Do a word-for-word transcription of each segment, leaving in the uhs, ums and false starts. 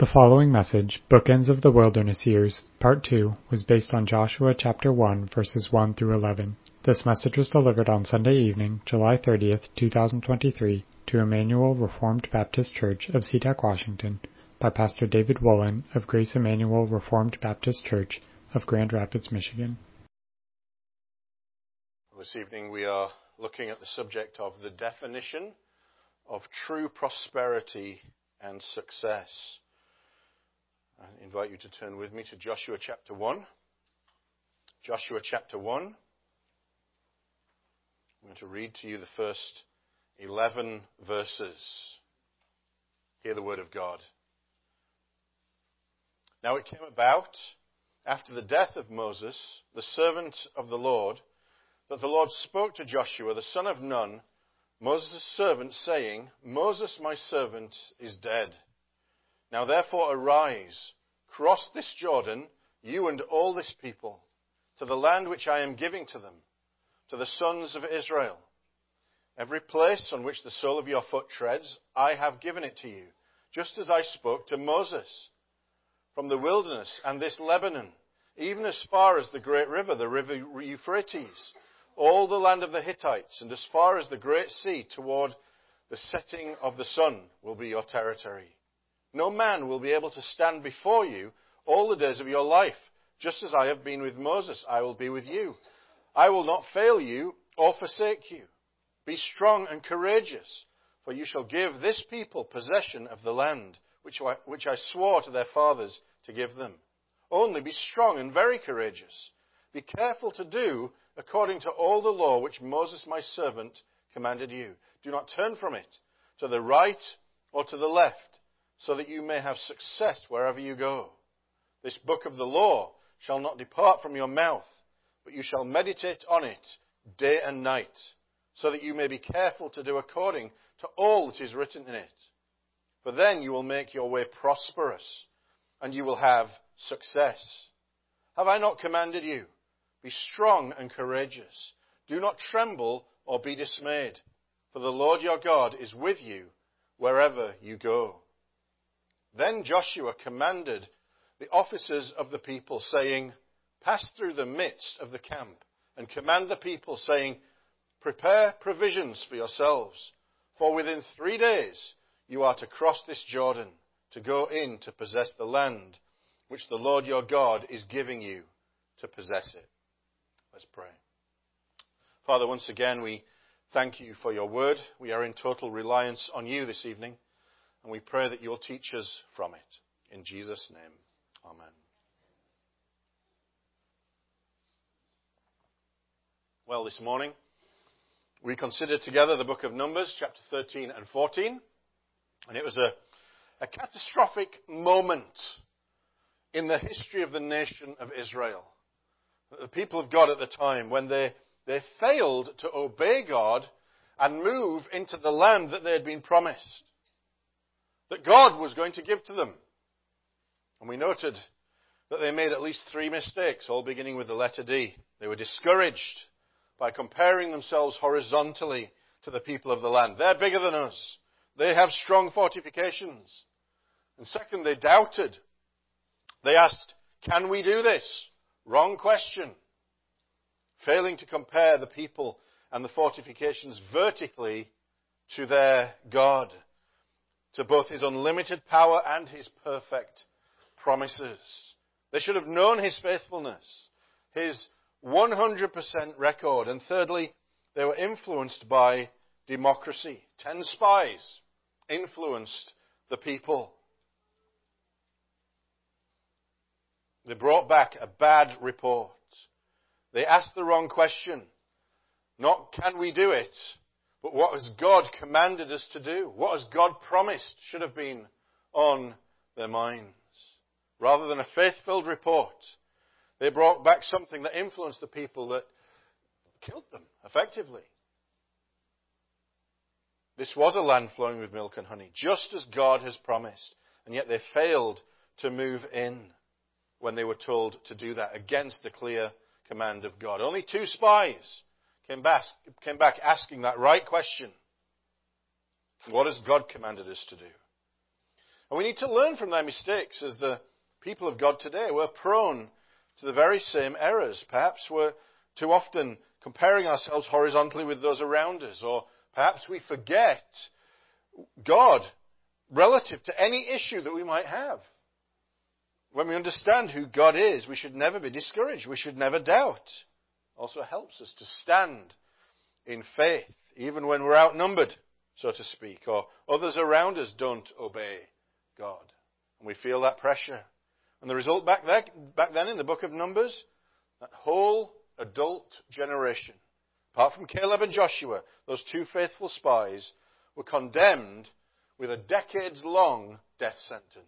The following message, Bookends of the Wilderness Years, Part two, was based on Joshua chapter one, verses one through eleven. This message was delivered on Sunday evening, July thirtieth, two thousand twenty-three, to Emmanuel Reformed Baptist Church of SeaTac, Washington, by Pastor David Woolen of Grace Emmanuel Reformed Baptist Church of Grand Rapids, Michigan. This evening we are looking at the subject of the definition of true prosperity and success. I invite you to turn with me to Joshua chapter one. Joshua chapter one. I'm going to read to you the first eleven verses. Hear the word of God. Now it came about, after the death of Moses, the servant of the Lord, that the Lord spoke to Joshua, the son of Nun, Moses' servant, saying, Moses, my servant, is dead. Now therefore arise, cross this Jordan, you and all this people, to the land which I am giving to them, to the sons of Israel. Every place on which the sole of your foot treads, I have given it to you, just as I spoke to Moses. From the wilderness and this Lebanon, even as far as the great river, the river Euphrates, all the land of the Hittites, and as far as the great sea toward the setting of the sun will be your territory. No man will be able to stand before you all the days of your life. Just as I have been with Moses, I will be with you. I will not fail you or forsake you. Be strong and courageous, for you shall give this people possession of the land which I, which I swore to their fathers to give them. Only be strong and very courageous. Be careful to do according to all the law which Moses my servant commanded you. Do not turn from it to the right or to the left, so that you may have success wherever you go. This book of the law shall not depart from your mouth, but you shall meditate on it day and night, so that you may be careful to do according to all that is written in it. For then you will make your way prosperous, and you will have success. Have I not commanded you? Be strong and courageous. Do not tremble or be dismayed, for the Lord your God is with you wherever you go. Then Joshua commanded the officers of the people, saying, Pass through the midst of the camp, and command the people, saying, Prepare provisions for yourselves, for within three days you are to cross this Jordan, to go in to possess the land which the Lord your God is giving you to possess it. Let's pray. Father, once again we thank you for your word. We are in total reliance on you this evening, and we pray that you'll teach us from it. In Jesus' name, amen. Well, this morning we considered together the book of Numbers, chapter thirteen and fourteen, and it was a, a catastrophic moment in the history of the nation of Israel. The people of God at the time, when they, they failed to obey God and move into the land that they had been promised, that God was going to give to them. And we noted that they made at least three mistakes, all beginning with the letter D. They were discouraged by comparing themselves horizontally to the people of the land. They're bigger than us. They have strong fortifications. And second, they doubted. They asked, can we do this? Wrong question. Failing to compare the people and the fortifications vertically to their God, to both his unlimited power and his perfect promises. They should have known his faithfulness, his one hundred percent record. And thirdly, they were influenced by democracy. Ten spies influenced the people. They brought back a bad report. They asked the wrong question. Not can we do it, but what has God commanded us to do? What has God promised should have been on their minds. Rather than a faith-filled report, they brought back something that influenced the people that killed them, effectively. This was a land flowing with milk and honey, just as God has promised, and yet they failed to move in when they were told to do that, against the clear command of God. Only two spies came back, came back asking that right question. What has God commanded us to do? And we need to learn from their mistakes as the people of God today. We're prone to the very same errors. Perhaps we're too often comparing ourselves horizontally with those around us, or perhaps we forget God relative to any issue that we might have. When we understand who God is, we should never be discouraged. We should never doubt. It also helps us to stand in faith, even when we're outnumbered, so to speak, or others around us don't obey God. And we feel that pressure. And the result back, there, back then in the book of Numbers, that whole adult generation, apart from Caleb and Joshua, those two faithful spies, were condemned with a decades-long death sentence.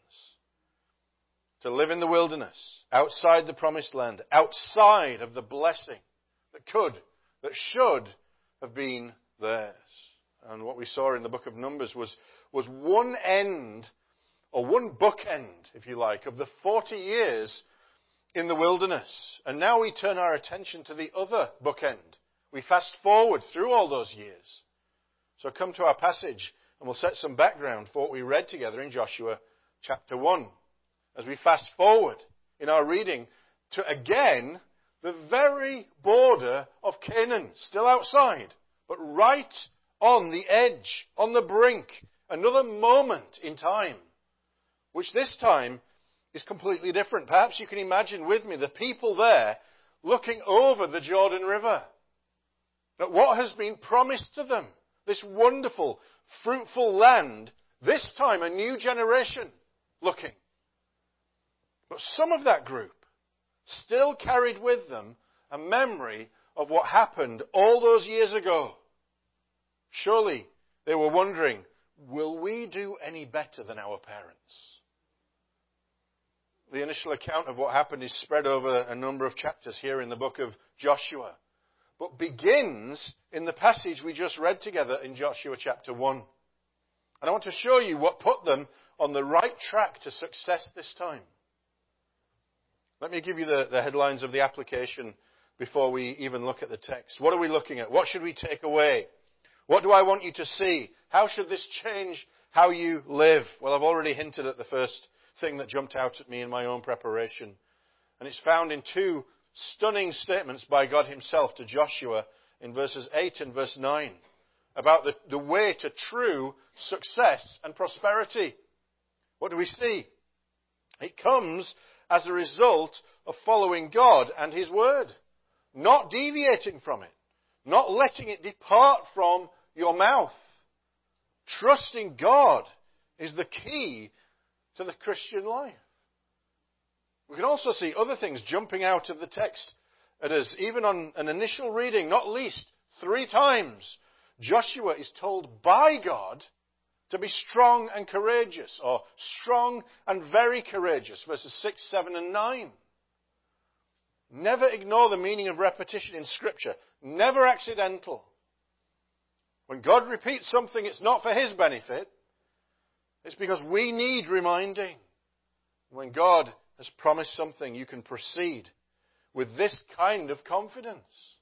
To live in the wilderness, outside the promised land, outside of the blessing that could, that should have been theirs. And what we saw in the book of Numbers was, was one end, or one bookend, if you like, of the forty years in the wilderness. And now we turn our attention to the other bookend. We fast forward through all those years. So come to our passage, and we'll set some background for what we read together in Joshua chapter one. As we fast forward in our reading to, again, the very border of Canaan, still outside, but right on the edge, on the brink, another moment in time, which this time is completely different. Perhaps you can imagine with me the people there looking over the Jordan River at what has been promised to them, this wonderful, fruitful land, this time a new generation looking. But some of that group still carried with them a memory of what happened all those years ago. Surely they were wondering, will we do any better than our parents? The initial account of what happened is spread over a number of chapters here in the book of Joshua, but begins in the passage we just read together in Joshua chapter one. And I want to show you what put them on the right track to success this time. Let me give you the, the headlines of the application before we even look at the text. What are we looking at? What should we take away? What do I want you to see? How should this change how you live? Well, I've already hinted at the first thing that jumped out at me in my own preparation. And it's found in two stunning statements by God himself to Joshua in verses eight and verse nine about the, the way to true success and prosperity. What do we see? It comes as a result of following God and his word, not deviating from it, not letting it depart from your mouth. Trusting God is the key to the Christian life. We can also see other things jumping out of the text at us, even on an initial reading, not least three times. Joshua is told by God to be strong and courageous, or strong and very courageous, verses six, seven, and nine. Never ignore the meaning of repetition in Scripture. Never accidental. When God repeats something, it's not for his benefit. It's because we need reminding. When God has promised something, you can proceed with this kind of confidence.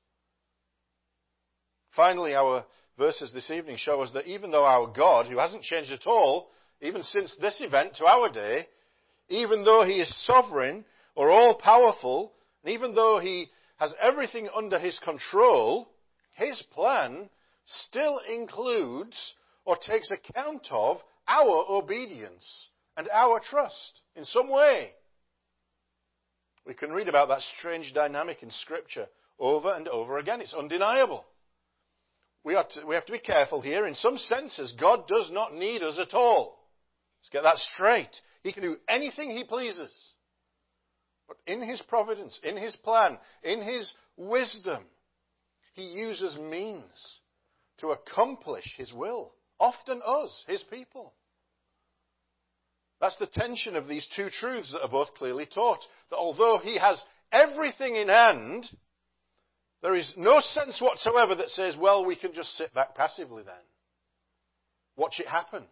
Finally, our verses this evening show us that even though our God, who hasn't changed at all, even since this event to our day, even though he is sovereign or all-powerful, and even though he has everything under his control, his plan still includes or takes account of our obedience and our trust in some way. We can read about that strange dynamic in Scripture over and over again. It's undeniable. We, are to, we have to be careful here. In some senses, God does not need us at all. Let's get that straight. He can do anything he pleases. But in his providence, in his plan, in his wisdom, he uses means to accomplish his will. Often us, his people. That's the tension of these two truths that are both clearly taught. That although he has everything in hand, there is no sense whatsoever that says, well, we can just sit back passively then. Watch it happen.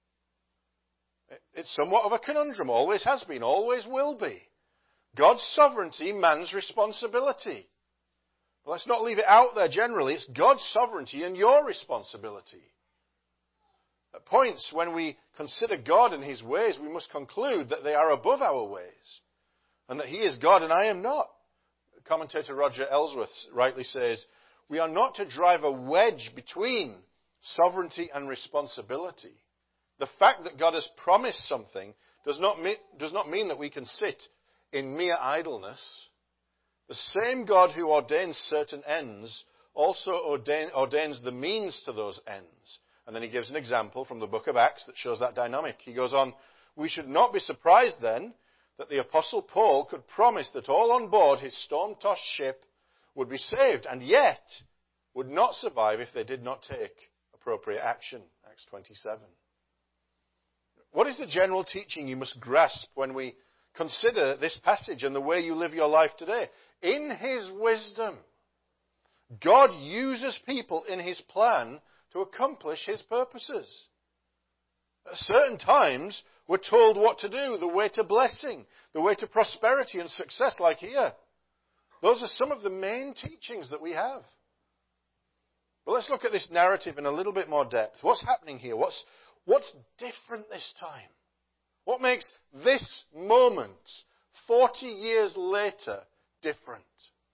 It's somewhat of a conundrum. Always has been, always will be. God's sovereignty, man's responsibility. But let's not leave it out there generally. It's God's sovereignty and your responsibility. At points when we consider God and his ways, we must conclude that they are above our ways, and that he is God and I am not. Commentator Roger Ellsworth rightly says, we are not to drive a wedge between sovereignty and responsibility. The fact that God has promised something does not mean, does not mean that we can sit in mere idleness. The same God who ordains certain ends also ordain, ordains the means to those ends. And then he gives an example from the book of Acts that shows that dynamic. He goes on, we should not be surprised then that the Apostle Paul could promise that all on board his storm-tossed ship would be saved, and yet would not survive if they did not take appropriate action. Acts twenty-seven. What is the general teaching you must grasp when we consider this passage and the way you live your life today? In his wisdom, God uses people in his plan to accomplish his purposes. At certain times, we're told what to do, the way to blessing, the way to prosperity and success, like here. Those are some of the main teachings that we have. But let's look at this narrative in a little bit more depth. What's happening here? What's, what's different this time? What makes this moment, forty years later, different?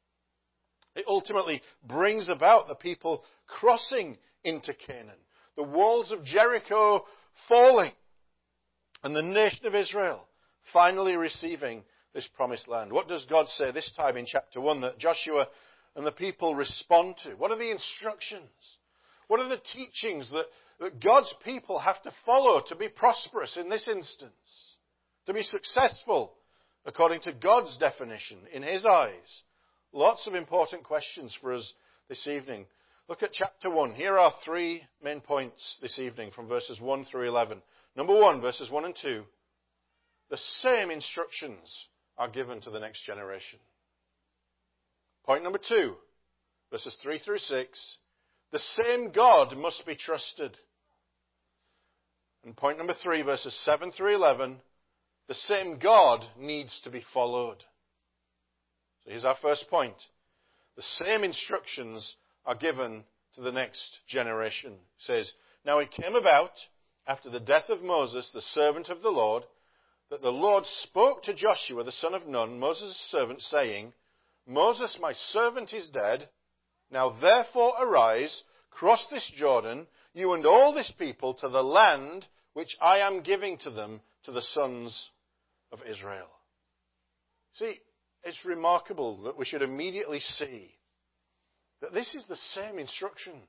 It ultimately brings about the people crossing into Canaan, the walls of Jericho falling, and the nation of Israel finally receiving this promised land. What does God say this time in chapter one that Joshua and the people respond to? What are the instructions? What are the teachings that, that God's people have to follow to be prosperous in this instance? To be successful according to God's definition in his eyes? Lots of important questions for us this evening. Look at chapter one. Here are three main points this evening from verses one through eleven. Number one, verses one and two. The same instructions are given to the next generation. Point number two, verses three through six. The same God must be trusted. And point number three, verses seven through eleven. The same God needs to be followed. So here's our first point. The same instructions are given to the next generation. It says, now it came about, after the death of Moses, the servant of the Lord, that the Lord spoke to Joshua, the son of Nun, Moses' servant, saying, Moses, my servant, is dead. Now therefore arise, cross this Jordan, you and all this people, to the land which I am giving to them, to the sons of Israel. See, it's remarkable that we should immediately see that this is the same instructions.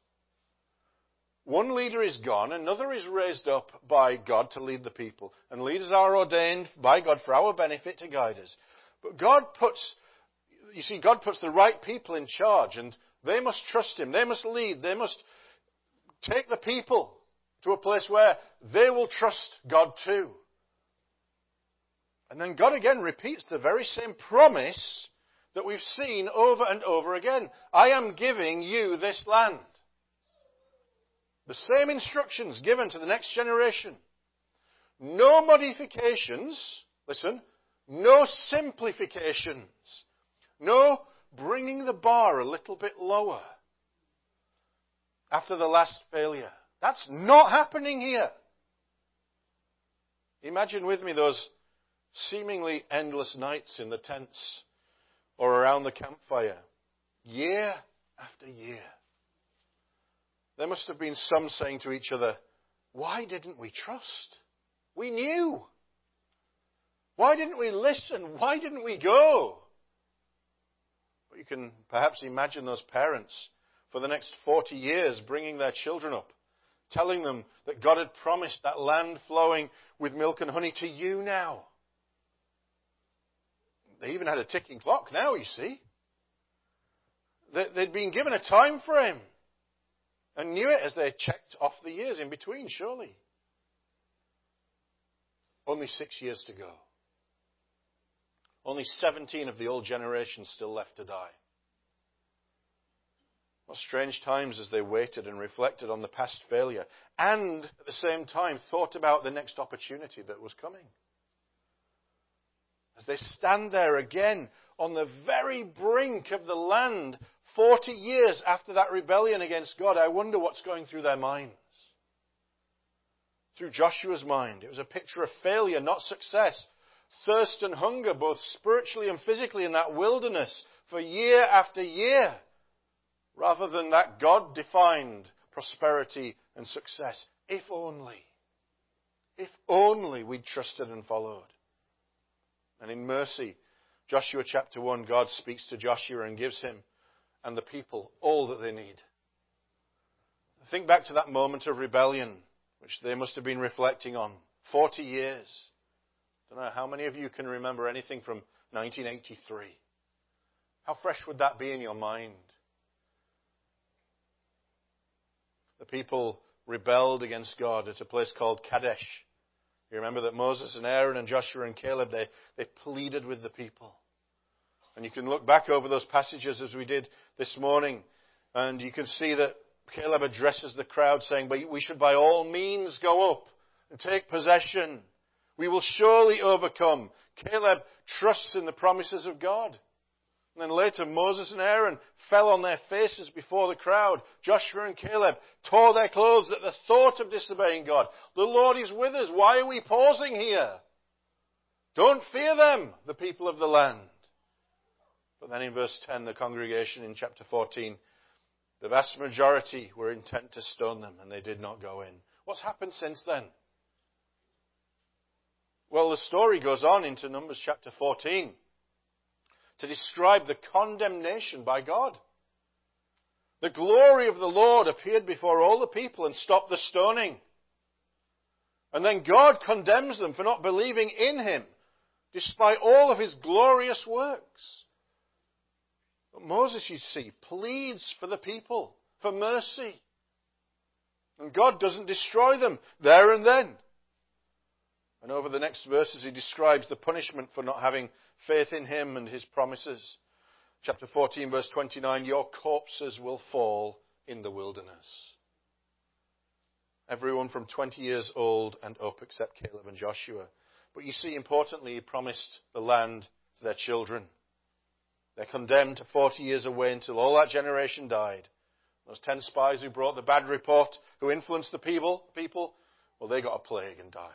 One leader is gone, another is raised up by God to lead the people. And leaders are ordained by God for our benefit to guide us. But God puts, you see, God puts the right people in charge, and they must trust him. They must lead. They must take the people to a place where they will trust God too. And then God again repeats the very same promise that we've seen over and over again. I am giving you this land. The same instructions given to the next generation. No modifications, listen, no simplifications, no bringing the bar a little bit lower after the last failure. That's not happening here. Imagine with me those seemingly endless nights in the tents or around the campfire, year after year. There must have been some saying to each other, why didn't we trust? We knew. Why didn't we listen? Why didn't we go? But you can perhaps imagine those parents for the next forty years bringing their children up, telling them that God had promised that land flowing with milk and honey to you now. They even had a ticking clock now, you see. They'd been given a time frame and knew it as they checked off the years in between, surely. Only six years to go. Only seventeen of the old generation still left to die. What strange times as they waited and reflected on the past failure and at the same time thought about the next opportunity that was coming. As they stand there again on the very brink of the land, forty years after that rebellion against God, I wonder what's going through their minds. through Joshua's mind. It was a picture of failure, not success. Thirst and hunger, both spiritually and physically, in that wilderness for year after year, rather than that God-defined prosperity and success. If only, if only we'd trusted and followed. And in mercy, Joshua chapter one, God speaks to Joshua and gives him and the people all that they need. Think back to that moment of rebellion, which they must have been reflecting on. Forty years. I don't know how many of you can remember anything from nineteen eighty-three. How fresh would that be in your mind? The people rebelled against God at a place called Kadesh. You remember that Moses and Aaron and Joshua and Caleb, they, they pleaded with the people. And you can look back over those passages as we did this morning, and you can see that Caleb addresses the crowd saying, but we should by all means go up and take possession. We will surely overcome. Caleb trusts in the promises of God. And then later, Moses and Aaron fell on their faces before the crowd. Joshua and Caleb tore their clothes at the thought of disobeying God. The Lord is with us. Why are we pausing here? Don't fear them, the people of the land. But then in verse ten, the congregation in chapter fourteen, the vast majority were intent to stone them, and they did not go in. What's happened since then? Well, the story goes on into Numbers chapter fourteen to describe the condemnation by God. The glory of the Lord appeared before all the people and stopped the stoning. And then God condemns them for not believing in Him, despite all of His glorious works. But Moses, you see, pleads for the people, for mercy. And God doesn't destroy them there and then. And over the next verses, he describes the punishment for not having faith in Him and His promises. Chapter fourteen, verse twenty-nine, your corpses will fall in the wilderness. Everyone from twenty years old and up except Caleb and Joshua. But you see, importantly, He promised the land to their children. They're condemned to forty years away until all that generation died. Those ten spies who brought the bad report, who influenced the people, people, well, they got a plague and died.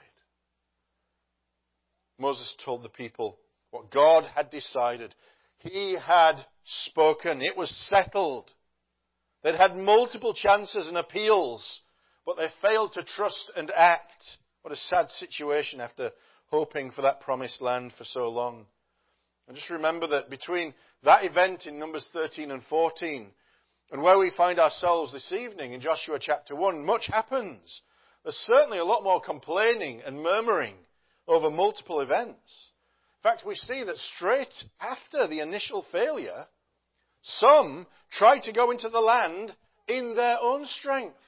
Moses told the people what God had decided. He had spoken. It was settled. They'd had multiple chances and appeals, but they failed to trust and act. What a sad situation after hoping for that promised land for so long. And just remember that between that event in Numbers thirteen and fourteen and where we find ourselves this evening in Joshua chapter one, much happens. There's certainly a lot more complaining and murmuring over multiple events. In fact, we see that straight after the initial failure, some tried to go into the land in their own strength.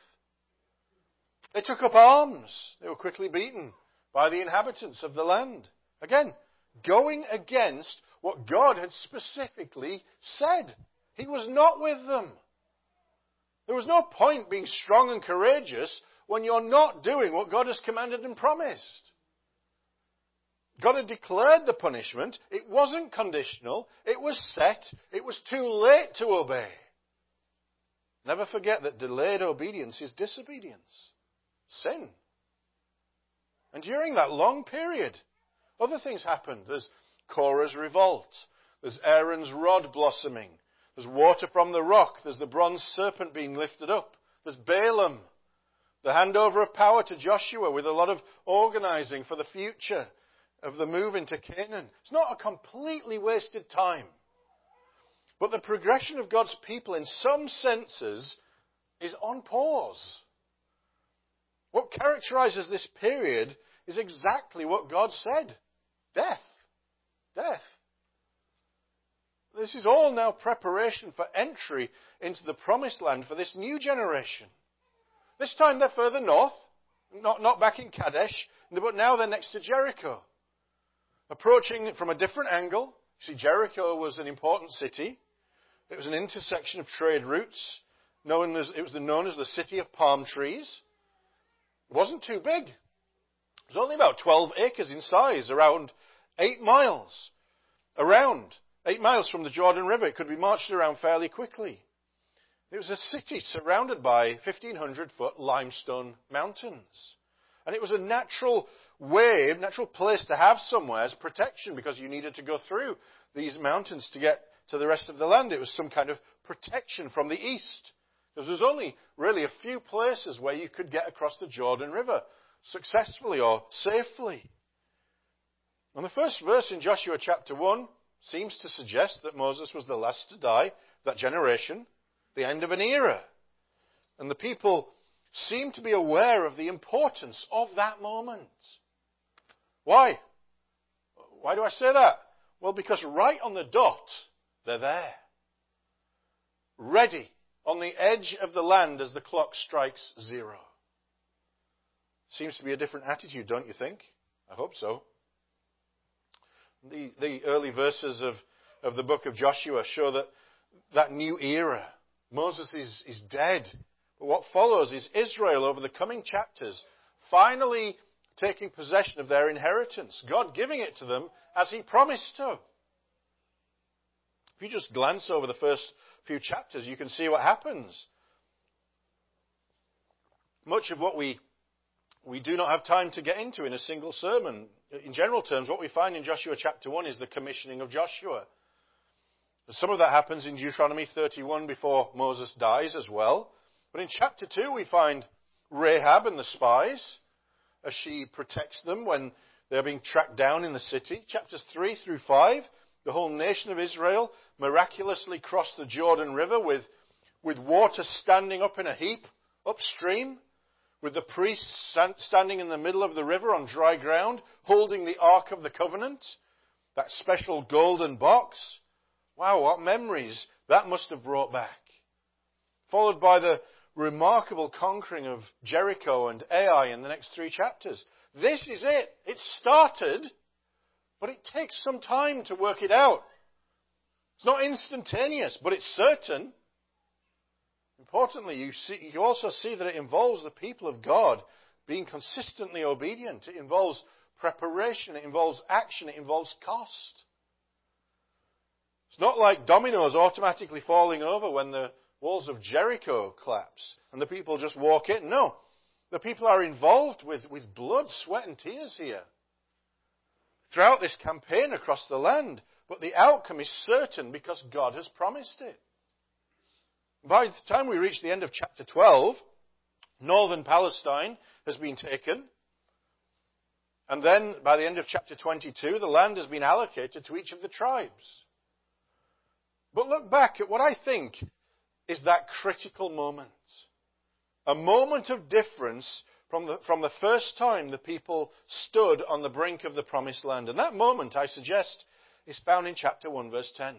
They took up arms. They were quickly beaten by the inhabitants of the land. Again, going against what God had specifically said. He was not with them. There was no point being strong and courageous when you're not doing what God has commanded and promised. God had declared the punishment. It wasn't conditional. It was set. It was too late to obey. Never forget that delayed obedience is disobedience. Sin. And during that long period, other things happened. There's Korah's revolt. There's Aaron's rod blossoming. There's water from the rock. There's the bronze serpent being lifted up. There's Balaam. The handover of power to Joshua with a lot of organizing for the future of the move into Canaan. It's not a completely wasted time. But the progression of God's people in some senses is on pause. What characterizes this period is exactly what God said. Death. Death. This is all now preparation for entry into the promised land for this new generation. This time they're further north, not, not back in Kadesh, but now they're next to Jericho. Approaching it from a different angle. You see, Jericho was an important city. It was an intersection of trade routes. Known as, it was known as the city of palm trees. It wasn't too big. It was only about twelve acres in size, around eight miles. Around eight miles from the Jordan River. It could be marched around fairly quickly. It was a city surrounded by fifteen hundred foot limestone mountains. And it was a natural way, natural place to have somewhere as protection because you needed to go through these mountains to get to the rest of the land. It was some kind of protection from the east. Because there was only really a few places where you could get across the Jordan River successfully or safely. And the first verse in Joshua chapter one seems to suggest that Moses was the last to die of that generation, the end of an era. And the people seem to be aware of the importance of that moment. Why? Why do I say that? Well, because right on the dot, they're there. Ready on the edge of the land as the clock strikes zero. Seems to be a different attitude, don't you think? I hope so. The, the early verses of, of the book of Joshua show that that new era, Moses is, is dead. But what follows is Israel over the coming chapters finally taking possession of their inheritance. God giving it to them as He promised to. If you just glance over the first few chapters, you can see what happens. Much of what we we do not have time to get into in a single sermon. In general terms, what we find in Joshua chapter one is the commissioning of Joshua. Some of that happens in Deuteronomy thirty-one before Moses dies as well. But in chapter two, we find Rahab and the spies as she protects them when they're being tracked down in the city. Chapters three through five, the whole nation of Israel miraculously crossed the Jordan River with, with water standing up in a heap upstream, with the priests standing in the middle of the river on dry ground, holding the Ark of the Covenant, that special golden box. Wow, what memories that must have brought back. Followed by the remarkable conquering of Jericho and Ai in the next three chapters. This is it. It started, but it takes some time to work it out. It's not instantaneous, but it's certain. Importantly, you, see, you also see that it involves the people of God being consistently obedient. It involves preparation. It involves action. It involves cost. It's not like dominoes automatically falling over when the walls of Jericho collapse and the people just walk in. No, the people are involved with, with blood, sweat and tears here throughout this campaign across the land. But the outcome is certain because God has promised it. By the time we reach the end of chapter twelve, northern Palestine has been taken. And then by the end of chapter twenty-two, the land has been allocated to each of the tribes. But look back at what I think is that critical moment. A moment of difference from the, from the first time the people stood on the brink of the promised land. And that moment, I suggest, is found in chapter one, verse ten.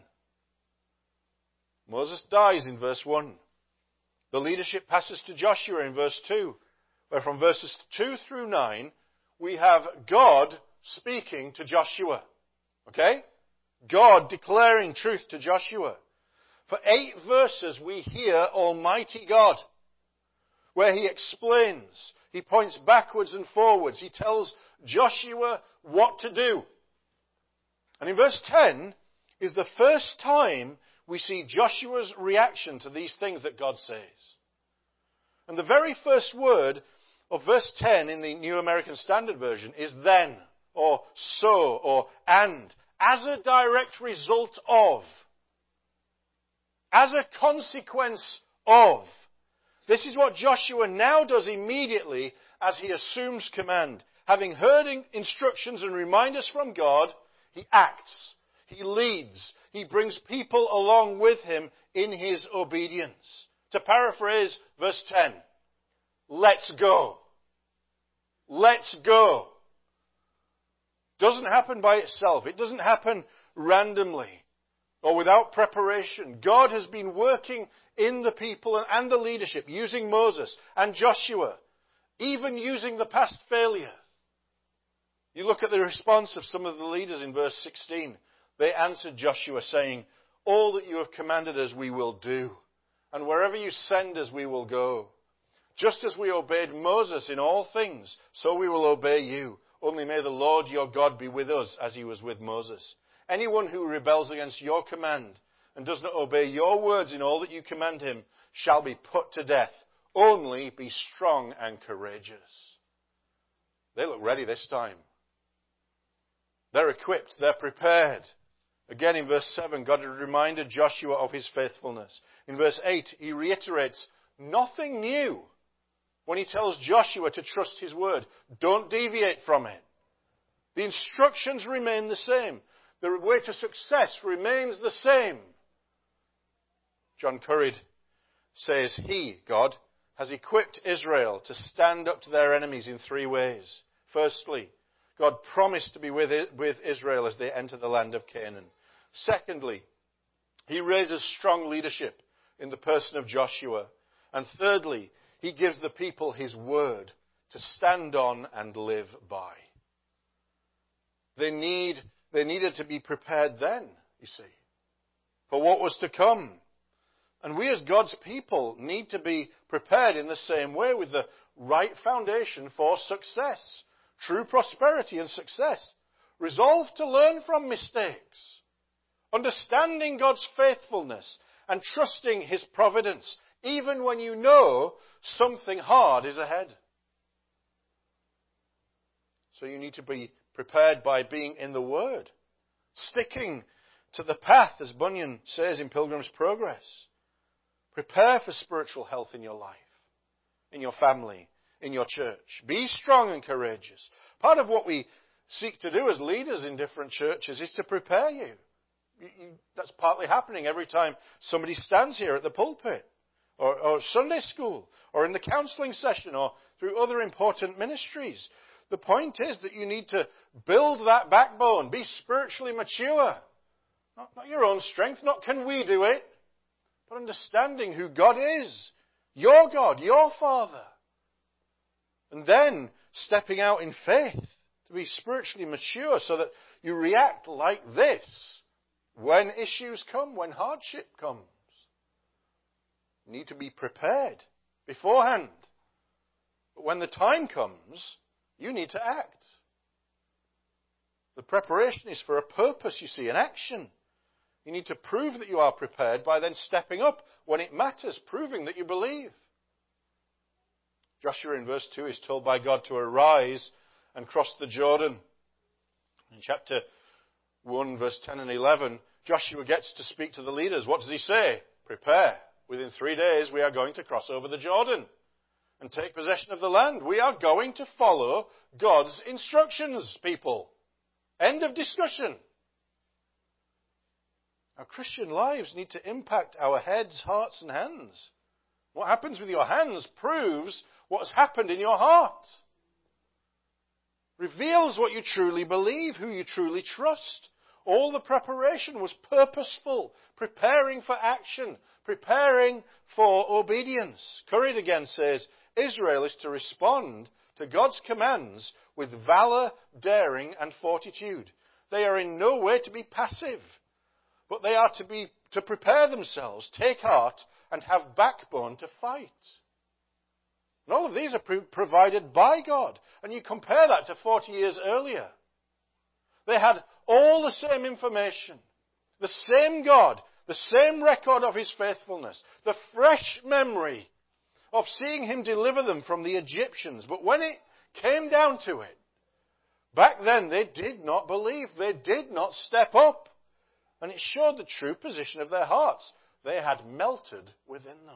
Moses dies in verse one. The leadership passes to Joshua in verse two, where from verses two through nine, we have God speaking to Joshua. Okay? God declaring truth to Joshua. For eight verses we hear Almighty God, where He explains, He points backwards and forwards, He tells Joshua what to do. And in verse ten is the first time we see Joshua's reaction to these things that God says. And the very first word of verse ten in the New American Standard Version is then, or so, or and, as a direct result of, as a consequence of. This is what Joshua now does immediately as he assumes command. Having heard instructions and reminders from God, he acts, he leads, he brings people along with him in his obedience. To paraphrase verse ten, let's go. Let's go. Doesn't happen by itself. It doesn't happen randomly or without preparation. God has been working in the people and the leadership, using Moses and Joshua, even using the past failure. You look at the response of some of the leaders in verse sixteen. They answered Joshua saying, all that you have commanded us we will do, and wherever you send us we will go. Just as we obeyed Moses in all things, so we will obey you. Only may the Lord your God be with us as He was with Moses. Anyone who rebels against your command and does not obey your words in all that you command him shall be put to death. Only be strong and courageous. They look ready this time. They're equipped. They're prepared. Again, in verse seven, God had reminded Joshua of his faithfulness. In verse eight, he reiterates nothing new when he tells Joshua to trust his word. Don't deviate from it. The instructions remain the same. The way to success remains the same. John Currid says, He, God, has equipped Israel to stand up to their enemies in three ways. Firstly, God promised to be with Israel as they enter the land of Canaan. Secondly, He raises strong leadership in the person of Joshua. And thirdly, He gives the people His word to stand on and live by. They need, they needed to be prepared then, you see, for what was to come. And we as God's people need to be prepared in the same way with the right foundation for success, true prosperity and success. Resolve to learn from mistakes, understanding God's faithfulness and trusting His providence, even when you know something hard is ahead. So you need to be prepared by being in the Word, sticking to the path, as Bunyan says in Pilgrim's Progress. Prepare for spiritual health in your life, in your family, in your church. Be strong and courageous. Part of what we seek to do as leaders in different churches is to prepare you. you, you that's partly happening every time somebody stands here at the pulpit, or, or Sunday school, or in the counseling session, or through other important ministries. The point is that you need to build that backbone, be spiritually mature. Not, not your own strength, not can we do it, but understanding who God is, your God, your Father. And then stepping out in faith to be spiritually mature so that you react like this when issues come, when hardship comes. You need to be prepared beforehand. But when the time comes, you need to act. The preparation is for a purpose, you see, an action. You need to prove that you are prepared by then stepping up when it matters, proving that you believe. Joshua in verse two is told by God to arise and cross the Jordan. In chapter one, verse ten and eleven, Joshua gets to speak to the leaders. What does he say? Prepare. Within three days we are going to cross over the Jordan and take possession of the land. We are going to follow God's instructions, people. End of discussion. Our Christian lives need to impact our heads, hearts, and hands. What happens with your hands proves what has happened in your heart. Reveals what you truly believe, who you truly trust. All the preparation was purposeful, preparing for action, preparing for obedience. Currid again says, Israel is to respond to God's commands with valor, daring, and fortitude. They are in no way to be passive, but they are to be to prepare themselves, take heart, and have backbone to fight. And all of these are pro- provided by God. And you compare that to forty years earlier. They had all the same information, the same God, the same record of His faithfulness, the fresh memory of seeing Him deliver them from the Egyptians. But when it came down to it, back then they did not believe. They did not step up. And it showed the true position of their hearts. They had melted within them.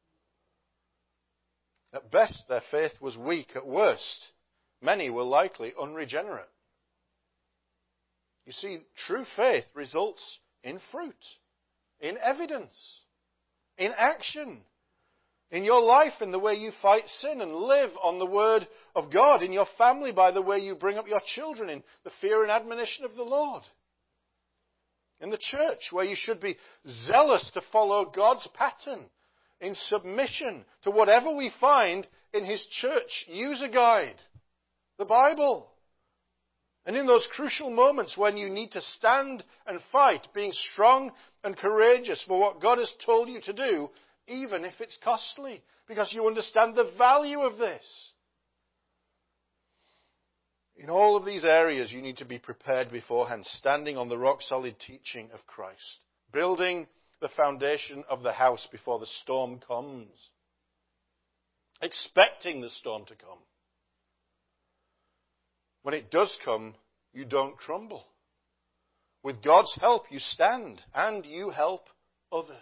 At best, their faith was weak. At worst, many were likely unregenerate. You see, true faith results in fruit, in evidence, in action, in your life, in the way you fight sin and live on the Word of God, in your family by the way you bring up your children in the fear and admonition of the Lord. In the church, where you should be zealous to follow God's pattern in submission to whatever we find in His church user guide, the Bible. And in those crucial moments when you need to stand and fight, being strong and courageous for what God has told you to do, even if it's costly, because you understand the value of this. In all of these areas, you need to be prepared beforehand, standing on the rock-solid teaching of Christ, building the foundation of the house before the storm comes, expecting the storm to come. when it does come, you don't crumble. With God's help, you stand and you help others.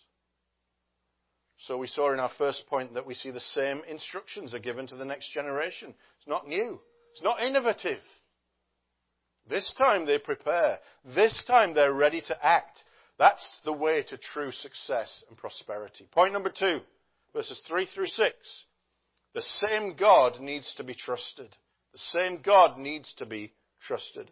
So we saw in our first point that we see the same instructions are given to the next generation. It's not new. It's not innovative. This time they prepare. This time they're ready to act. That's the way to true success and prosperity. Point number two, verses three through six. The same God needs to be trusted. The same God needs to be trusted.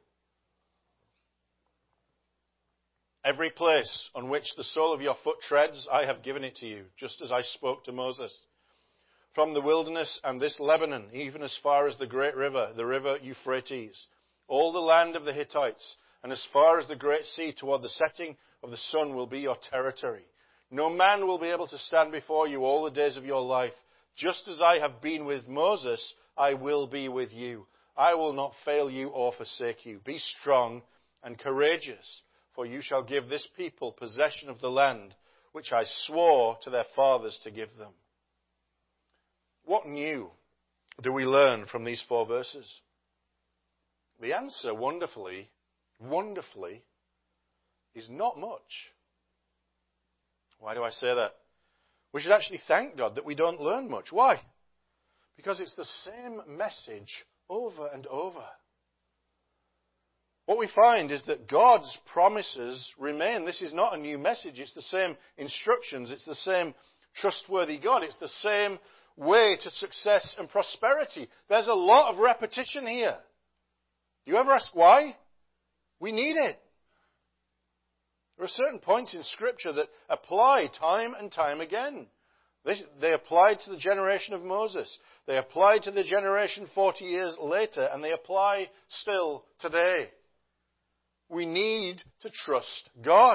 Every place on which the sole of your foot treads, I have given it to you, just as I spoke to Moses. From the wilderness and this Lebanon, even as far as the great river, the river Euphrates, all the land of the Hittites, and as far as the great sea toward the setting of the sun will be your territory. No man will be able to stand before you all the days of your life. Just as I have been with Moses, I will be with you. I will not fail you or forsake you. Be strong and courageous, for you shall give this people possession of the land which I swore to their fathers to give them. What new do we learn from these four verses? The answer, wonderfully, wonderfully, is not much. Why do I say that? We should actually thank God that we don't learn much. Why? Because it's the same message over and over. What we find is that God's promises remain. This is not a new message. It's the same instructions. It's the same trustworthy God. It's the same way to success and prosperity. There's a lot of repetition here. Do you ever ask why? We need it. There are certain points in Scripture that apply time and time again. They, they applied to the generation of Moses. They applied to the generation forty years later, and they apply still today. We need to trust God.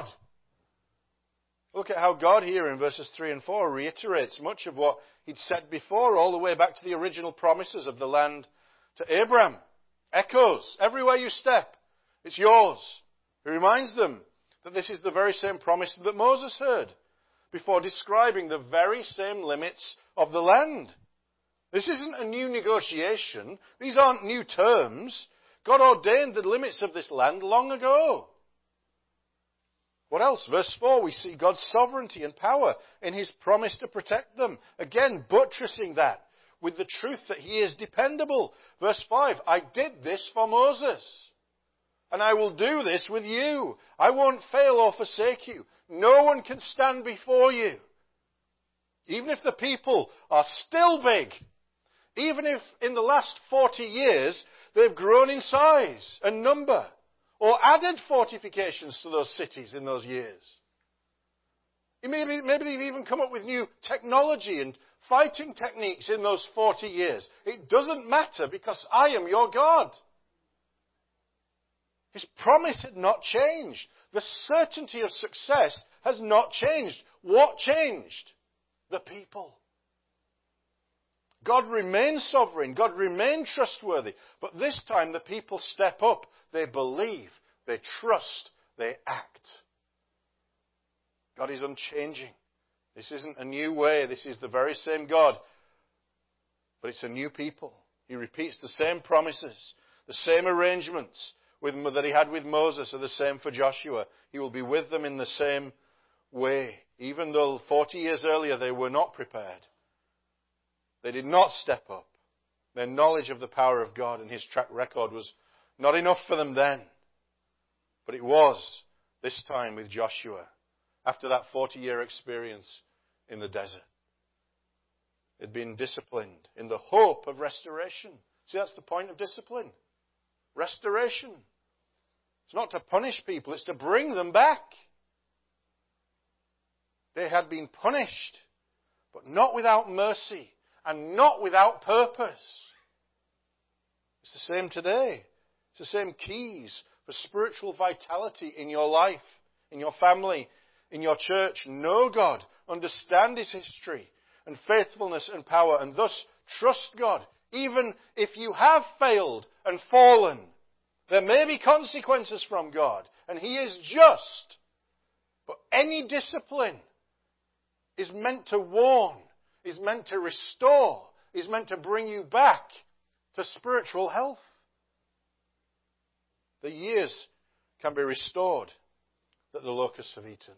Look at how God here in verses three and four reiterates much of what he'd said before, all the way back to the original promises of the land to Abraham. Echoes everywhere you step. It's yours. He reminds them that this is the very same promise that Moses heard before describing the very same limits of the land. This isn't a new negotiation. These aren't new terms. God ordained the limits of this land long ago. What else? Verse four, we see God's sovereignty and power in his promise to protect them. Again, buttressing that with the truth that he is dependable. Verse five, I did this for Moses, and I will do this with you. I won't fail or forsake you. No one can stand before you. Even if the people are still big, even if in the last forty years they've grown in size and number, or added fortifications to those cities in those years. Maybe, maybe they've even come up with new technology and fighting techniques in those forty years. It doesn't matter, because I am your God. His promise had not changed. The certainty of success has not changed. What changed? The people. God remains sovereign. God remains trustworthy. But this time the people step up. They believe. They trust. They act. God is unchanging. This isn't a new way. This is the very same God. But it's a new people. He repeats the same promises. The same arrangements with, that he had with Moses are the same for Joshua. He will be with them in the same way. Even though forty years earlier they were not prepared. They did not step up. Their knowledge of the power of God and his track record was not enough for them then. But it was this time with Joshua, after that forty-year experience in the desert. They'd been disciplined in the hope of restoration. See, that's the point of discipline. Restoration. It's not to punish people, it's to bring them back. They had been punished, but not without mercy and not without purpose. It's the same today. It's the same keys for spiritual vitality in your life, in your family, in your church. Know God, understand his history and faithfulness and power, and thus trust God. Even if you have failed and fallen, there may be consequences from God, and he is just. But any discipline is meant to warn, is meant to restore, is meant to bring you back to spiritual health. The years can be restored that the locusts have eaten.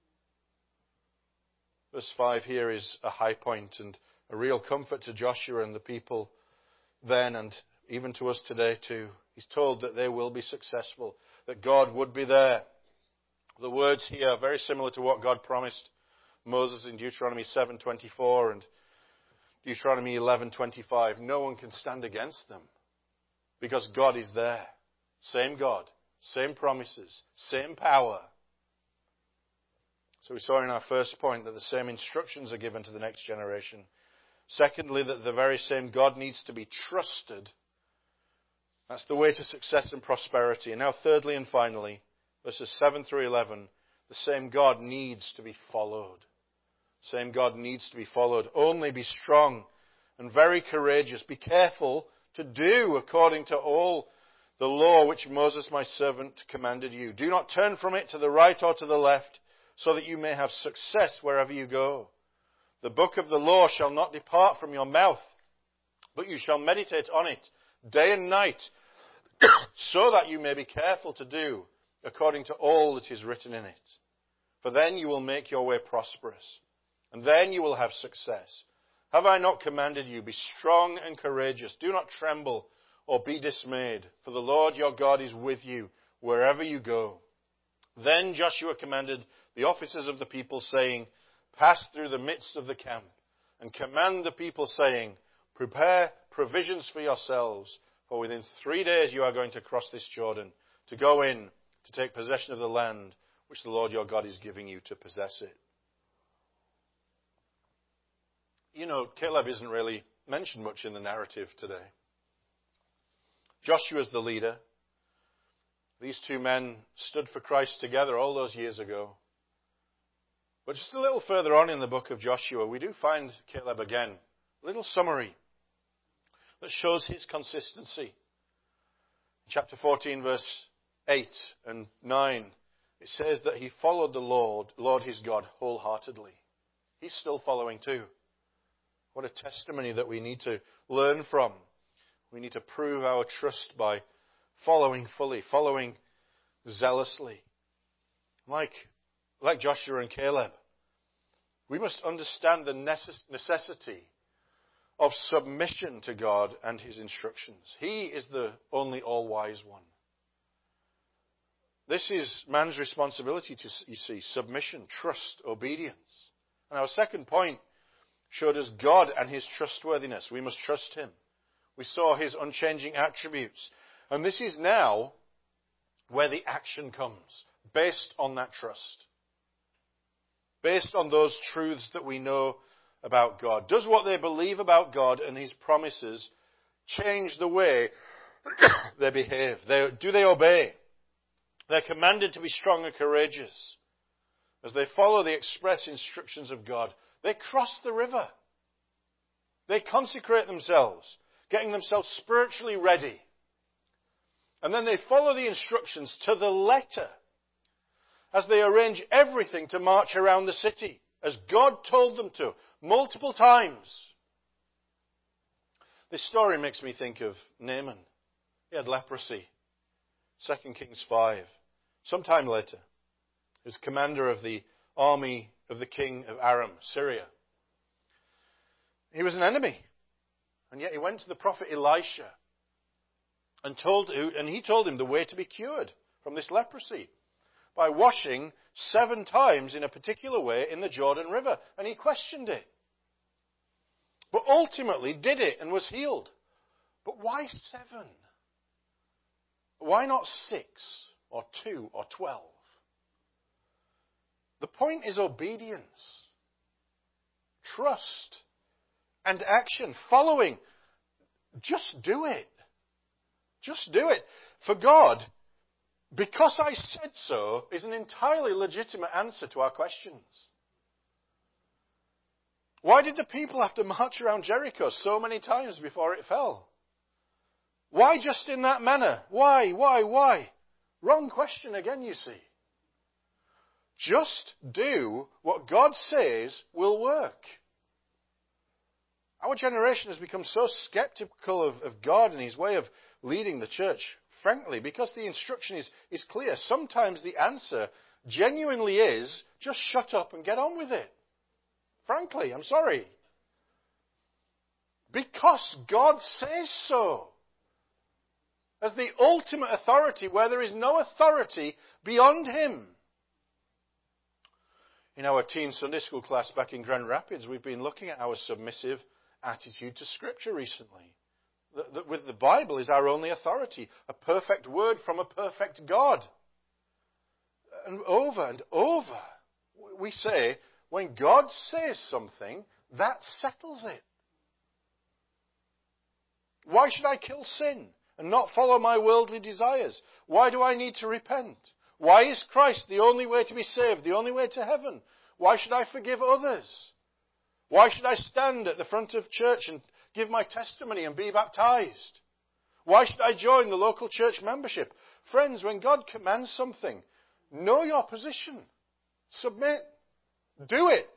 Verse five here is a high point and a real comfort to Joshua and the people then, and even to us today too. He's told that they will be successful, that God would be there. The words here are very similar to what God promised Moses in Deuteronomy seven twenty-four and Deuteronomy eleven twenty-five. No one can stand against them because God is there. Same God, same promises, same power. So we saw in our first point that the same instructions are given to the next generation. Secondly, that the very same God needs to be trusted. That's the way to success and prosperity. And now thirdly and finally, verses seven through eleven, the same God needs to be followed. Same God needs to be followed. Only be strong and very courageous. Be careful to do according to all the law which Moses my servant commanded you. Do not turn from it to the right or to the left, so that you may have success wherever you go. The book of the law shall not depart from your mouth, but you shall meditate on it day and night, so that you may be careful to do according to all that is written in it. For then you will make your way prosperous, and then you will have success. Have I not commanded you, be strong and courageous? Do not tremble or be dismayed, for the Lord your God is with you wherever you go. Then Joshua commanded the officers of the people, saying, pass through the midst of the camp, and command the people, saying, prepare provisions for yourselves, for within three days you are going to cross this Jordan, to go in, to take possession of the land which the Lord your God is giving you to possess it. You know, Caleb isn't really mentioned much in the narrative today. Joshua's the leader. These two men stood for Christ together all those years ago. But just a little further on in the book of Joshua, we do find Caleb again. A little summary that shows his consistency. Chapter fourteen, verse eight and nine, it says that he followed the Lord, Lord his God, wholeheartedly. He's still following too. What a testimony that we need to learn from. We need to prove our trust by following fully, following zealously. Like, like Joshua and Caleb, we must understand the necessity of submission to God and his instructions. He is the only all-wise one. This is man's responsibility to, you see, submission, trust, obedience. And our second point showed us God and his trustworthiness. We must trust him. We saw his unchanging attributes. And this is now where the action comes, based on that trust. Based on those truths that we know about God. Does what they believe about God and his promises change the way they behave? They, do they obey? They're commanded to be strong and courageous. As they follow the express instructions of God, they cross the river. They consecrate themselves, getting themselves spiritually ready. And then they follow the instructions to the letter as they arrange everything to march around the city, as God told them to, multiple times. This story makes me think of Naaman. He had leprosy. Second Kings five. Sometime later, he was commander of the army of the king of Aram, Syria. He was an enemy. And yet he went to the prophet Elisha and told, and he told him the way to be cured from this leprosy by washing seven times in a particular way in the Jordan River. And he questioned it. But ultimately did it and was healed. But why seven? Why not six or two or twelve? The point is obedience, trust, and action. Following. Just do it. Just do it. For God, because I said so, is an entirely legitimate answer to our questions. Why did the people have to march around Jericho so many times before it fell? Why just in that manner? Why, why, why? Wrong question again, you see. Just do what God says will work. Our generation has become so skeptical of, of God and his way of leading the church frankly, because the instruction is, is clear, sometimes the answer genuinely is, just shut up and get on with it. Frankly, I'm sorry. Because God says so. As the ultimate authority where there is no authority beyond Him. In our teen Sunday school class back in Grand Rapids, we've been looking at our submissive attitude to Scripture recently. That, that with the Bible is our only authority. A perfect word from a perfect God. And over and over, we say, when God says something, that settles it. Why should I kill sin and not follow my worldly desires? Why do I need to repent? Why is Christ the only way to be saved, the only way to heaven? Why should I forgive others? Why should I stand at the front of church and give my testimony and be baptized? Why should I join the local church membership? Friends, when God commands something, know your position. Submit. Do it.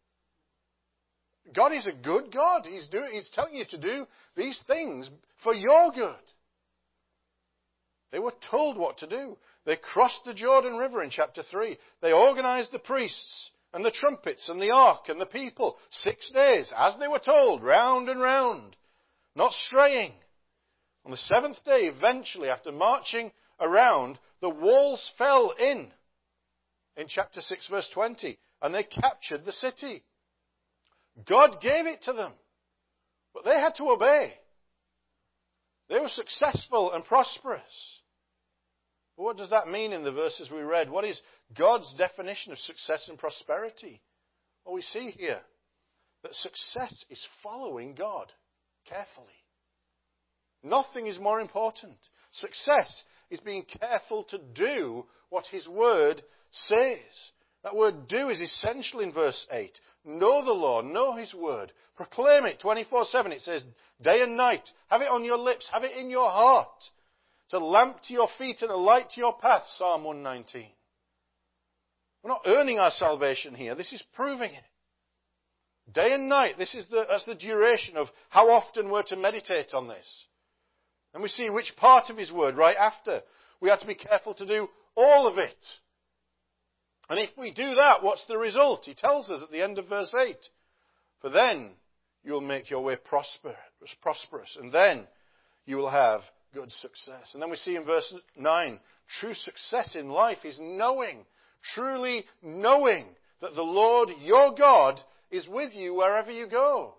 God is a good God. He's, do, he's telling you to do these things for your good. They were told what to do. They crossed the Jordan River in chapter three. They organized the priests and the trumpets and the ark and the people. Six days, as they were told, round and round, not straying. On the seventh day, eventually, after marching around, the walls fell in, in chapter six, verse twenty, and they captured the city. God gave it to them, but they had to obey. They were successful and prosperous. But what does that mean in the verses we read? What is God's definition of success and prosperity? Well, we see here that success is following God carefully. Nothing is more important. Success is being careful to do what His Word says. That word do is essential in verse eight. Know the law, know His Word. Proclaim it twenty-four seven. It says day and night. Have it on your lips, have it in your heart. It's a lamp to your feet and a light to your path, Psalm one nineteen. We're not earning our salvation here. This is proving it. Day and night, this is the, that's the duration of how often we're to meditate on this. And we see which part of His Word right after. We have to be careful to do all of it. And if we do that, what's the result? He tells us at the end of verse eight. For then you'll make your way prosper, prosperous. And then you will have good success. And then we see in verse nine, true success in life is knowing, truly knowing that the Lord your God is with you wherever you go.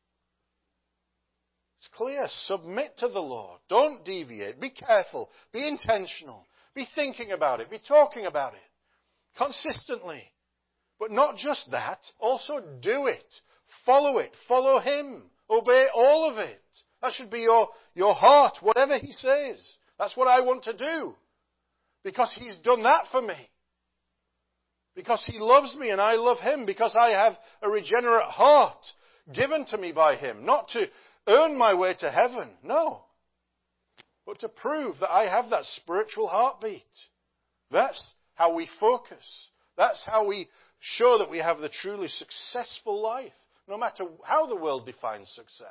It's clear. Submit to the Lord. Don't deviate. Be careful. Be intentional. Be thinking about it. Be talking about it. Consistently. But not just that. Also do it. Follow it. Follow Him. Obey all of it. That should be your, your heart. Whatever He says. That's what I want to do. Because He's done that for me. Because He loves me and I love Him. Because I have a regenerate heart given to me by Him. Not to earn my way to heaven. No. But to prove that I have that spiritual heartbeat. That's how we focus. That's how we show that we have the truly successful life. No matter how the world defines success.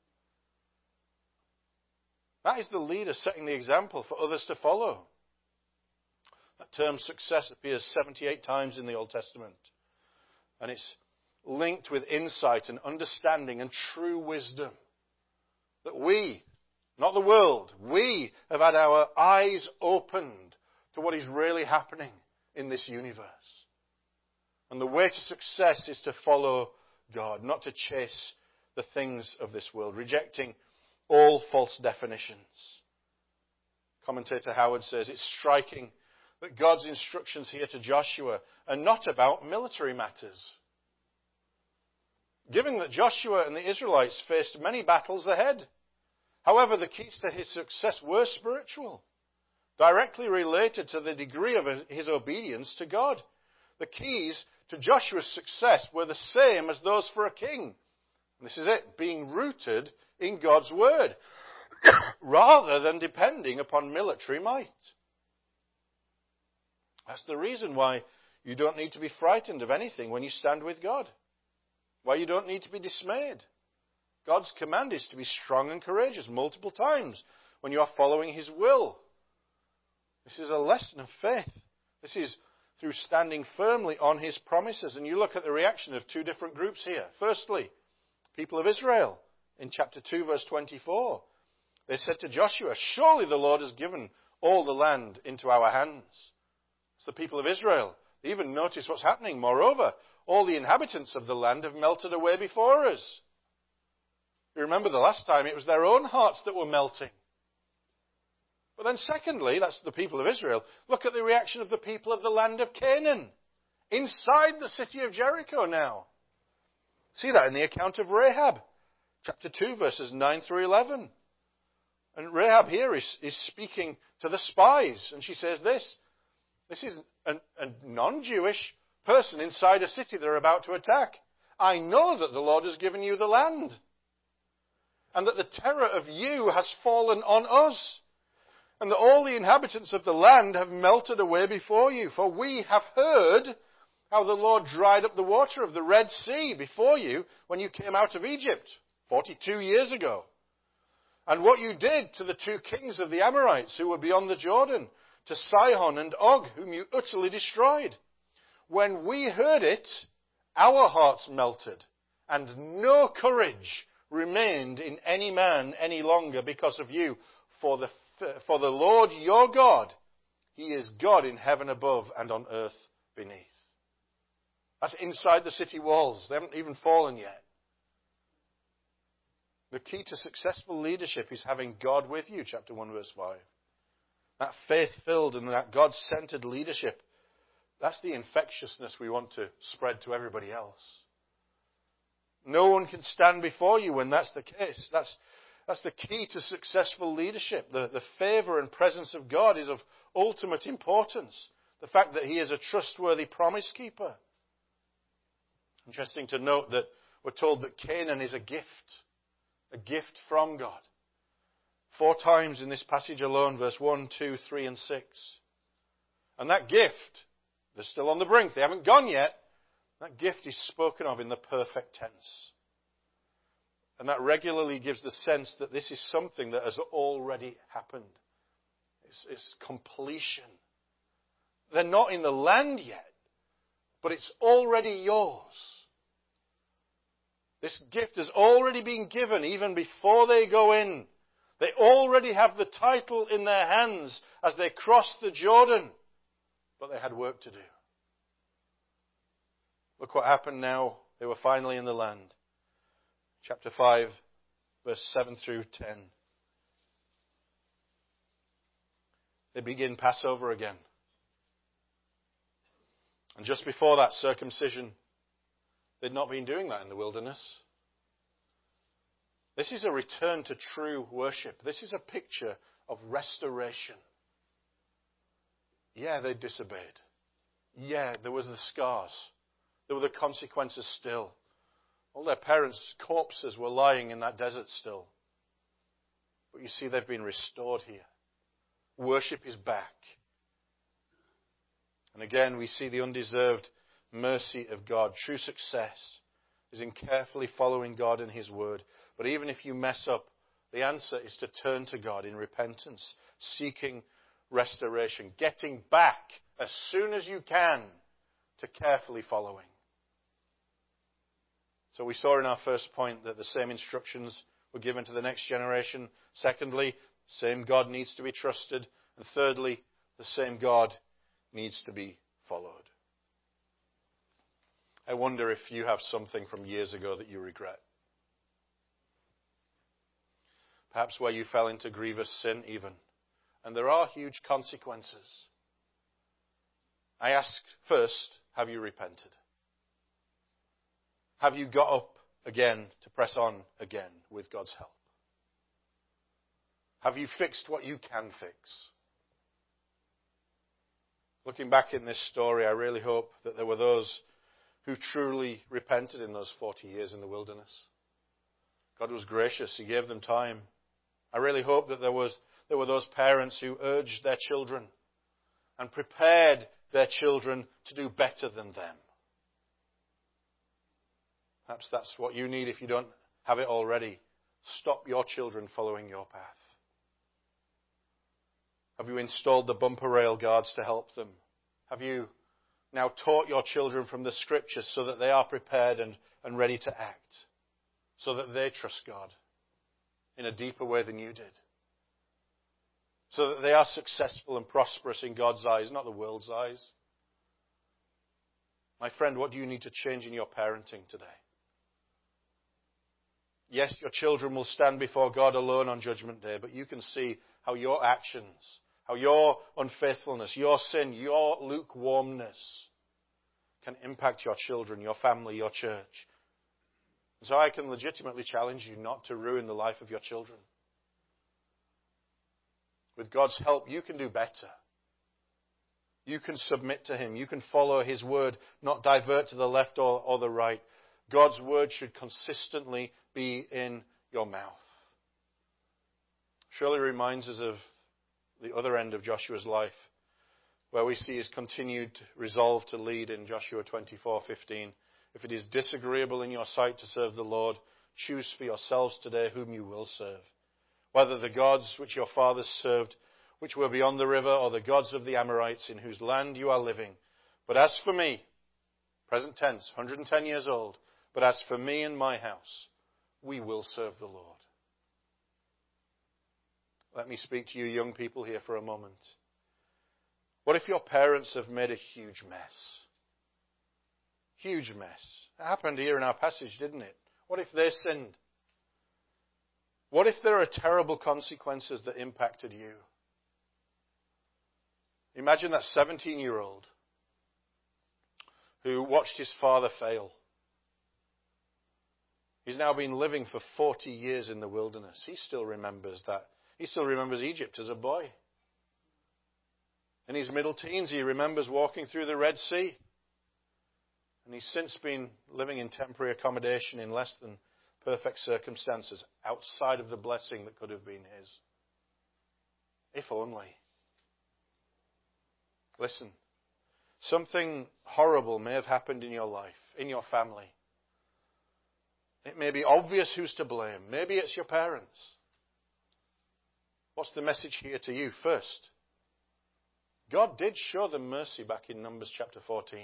That is the leader setting the example for others to follow. That term success appears seventy-eight times in the Old Testament. And it's linked with insight and understanding and true wisdom. That we, not the world, we have had our eyes opened to what is really happening in this universe. And the way to success is to follow God, not to chase the things of this world, rejecting all false definitions. Commentator Howard says it's striking that God's instructions here to Joshua are not about military matters. Given that Joshua and the Israelites faced many battles ahead. However, the keys to his success were spiritual, directly related to the degree of his obedience to God. The keys to Joshua's success were the same as those for a king. And this is it, being rooted in God's word, rather than depending upon military might. That's the reason why you don't need to be frightened of anything when you stand with God. Why you don't need to be dismayed. God's command is to be strong and courageous multiple times when you are following His will. This is a lesson of faith. This is through standing firmly on his promises. And you look at the reaction of two different groups here. Firstly, people of Israel in chapter two, verse twenty-four. They said to Joshua, surely the Lord has given all the land into our hands. It's the people of Israel. They even notice what's happening. Moreover, all the inhabitants of the land have melted away before us. You remember the last time it was their own hearts that were melting. But then secondly, that's the people of Israel, look at the reaction of the people of the land of Canaan, inside the city of Jericho now. See that in the account of Rahab, chapter two, verses nine through eleven. And Rahab here is, is speaking to the spies, and she says this, this is a, a non-Jewish person inside a city they're about to attack. I know that the Lord has given you the land, and that the terror of you has fallen on us, and that all the inhabitants of the land have melted away before you. For we have heard how the Lord dried up the water of the Red Sea before you when you came out of Egypt forty-two years ago. And what you did to the two kings of the Amorites who were beyond the Jordan, to Sihon and Og, whom you utterly destroyed. When we heard it, our hearts melted, and no courage remained in any man any longer because of you. For the, for the Lord your God, he is God in heaven above and on earth beneath. That's inside the city walls. They haven't even fallen yet. The key to successful leadership is having God with you, chapter one, verse five. That faith-filled and that God-centered leadership, that's the infectiousness we want to spread to everybody else. No one can stand before you when that's the case. That's, that's the key to successful leadership. The, the favor and presence of God is of ultimate importance. The fact that he is a trustworthy promise keeper. Interesting to note that we're told that Canaan is a gift. A gift from God. Four times in this passage alone, verse one, two, three, and six. And that gift, they're still on the brink, they haven't gone yet. That gift is spoken of in the perfect tense. And that regularly gives the sense that this is something that has already happened. It's, it's completion. They're not in the land yet, but it's already yours. This gift has already been given even before they go in. They already have the title in their hands as they cross the Jordan. But they had work to do. Look what happened now. They were finally in the land. Chapter five, verse seven through ten. They begin Passover again. And just before that, circumcision. They'd not been doing that in the wilderness. This is a return to true worship. This is a picture of restoration. Yeah, they disobeyed. Yeah, there were the scars. There were the consequences still. All their parents' corpses were lying in that desert still. But you see, they've been restored here. Worship is back. And again, we see the undeserved mercy of God. True success is in carefully following God and his word. But even if you mess up, the answer is to turn to God in repentance, seeking restoration, getting back as soon as you can to carefully following. So we saw in our first point that the same instructions were given to the next generation. Secondly, the same God needs to be trusted. And thirdly, the same God needs to be followed. I wonder if you have something from years ago that you regret. Perhaps where you fell into grievous sin even. And there are huge consequences. I ask first, have you repented? Have you got up again to press on again with God's help? Have you fixed what you can fix? Looking back in this story, I really hope that there were those who truly repented in those forty years in the wilderness. God was gracious. He gave them time. I really hope that there was there were those parents who urged their children and prepared their children to do better than them. Perhaps that's what you need if you don't have it already. Stop your children following your path. Have you installed the bumper rail guards to help them? Have you now taught your children from the Scriptures so that they are prepared and, and ready to act? So that they trust God in a deeper way than you did? So that they are successful and prosperous in God's eyes, not the world's eyes? My friend, what do you need to change in your parenting today? Yes, your children will stand before God alone on Judgment Day, but you can see how your actions, how your unfaithfulness, your sin, your lukewarmness can impact your children, your family, your church. So I can legitimately challenge you not to ruin the life of your children. With God's help, you can do better. You can submit to Him. You can follow His word, not divert to the left or, or the right. God's word should consistently be in your mouth. Surely reminds us of the other end of Joshua's life, where we see his continued resolve to lead in Joshua twenty-four fifteen. If it is disagreeable in your sight to serve the Lord, choose for yourselves today whom you will serve, whether the gods which your fathers served, which were beyond the river, or the gods of the Amorites in whose land you are living. But as for me, present tense, one hundred ten years old, but as for me and my house, we will serve the Lord. Let me speak to you young people here for a moment. What if your parents have made a huge mess? Huge mess. It happened here in our passage, didn't it? What if they sinned? What if there are terrible consequences that impacted you? Imagine that seventeen-year-old who watched his father fail. He's now been living for forty years in the wilderness. He still remembers that. He still remembers Egypt as a boy. In his middle teens, he remembers walking through the Red Sea. And he's since been living in temporary accommodation in less than perfect circumstances, outside of the blessing that could have been his. If only. Listen, something horrible may have happened in your life, in your family. It may be obvious who's to blame. Maybe it's your parents. What's the message here to you? First, God did show them mercy back in Numbers chapter fourteen.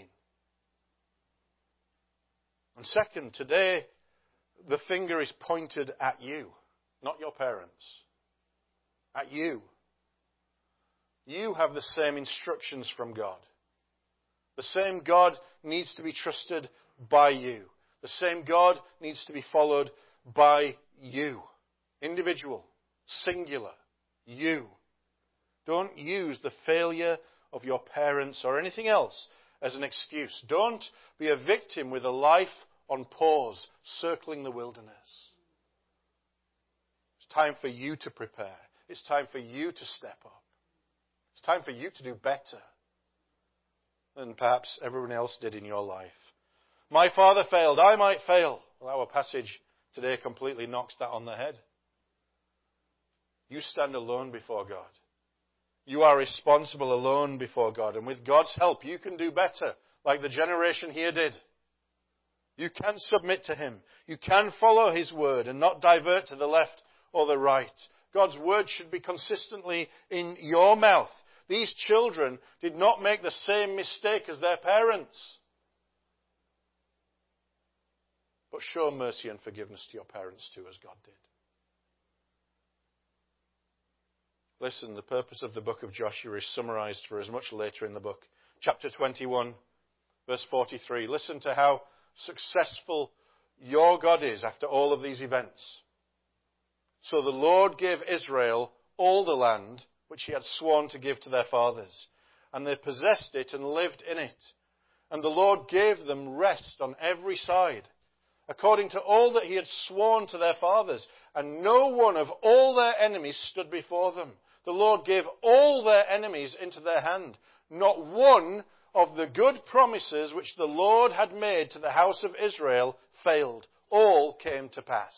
And second, today, the finger is pointed at you, not your parents. At you. You have the same instructions from God. The same God needs to be trusted by you. The same God needs to be followed by you. Individual, singular, you. Don't use the failure of your parents or anything else as an excuse. Don't be a victim with a life on pause, circling the wilderness. It's time for you to prepare. It's time for you to step up. It's time for you to do better than perhaps everyone else did in your life. My father failed, I might fail. Well, our passage today completely knocks that on the head. You stand alone before God. You are responsible alone before God. And with God's help, you can do better, like the generation here did. You can submit to Him. You can follow His word and not divert to the left or the right. God's word should be consistently in your mouth. These children did not make the same mistake as their parents. But show mercy and forgiveness to your parents too, as God did. Listen, the purpose of the book of Joshua is summarized for us much later in the book. Chapter twenty-one, verse forty-three. Listen to how successful your God is after all of these events. So the Lord gave Israel all the land which He had sworn to give to their fathers, and they possessed it and lived in it. And the Lord gave them rest on every side, according to all that He had sworn to their fathers, and no one of all their enemies stood before them. The Lord gave all their enemies into their hand. Not one of the good promises which the Lord had made to the house of Israel failed. All came to pass.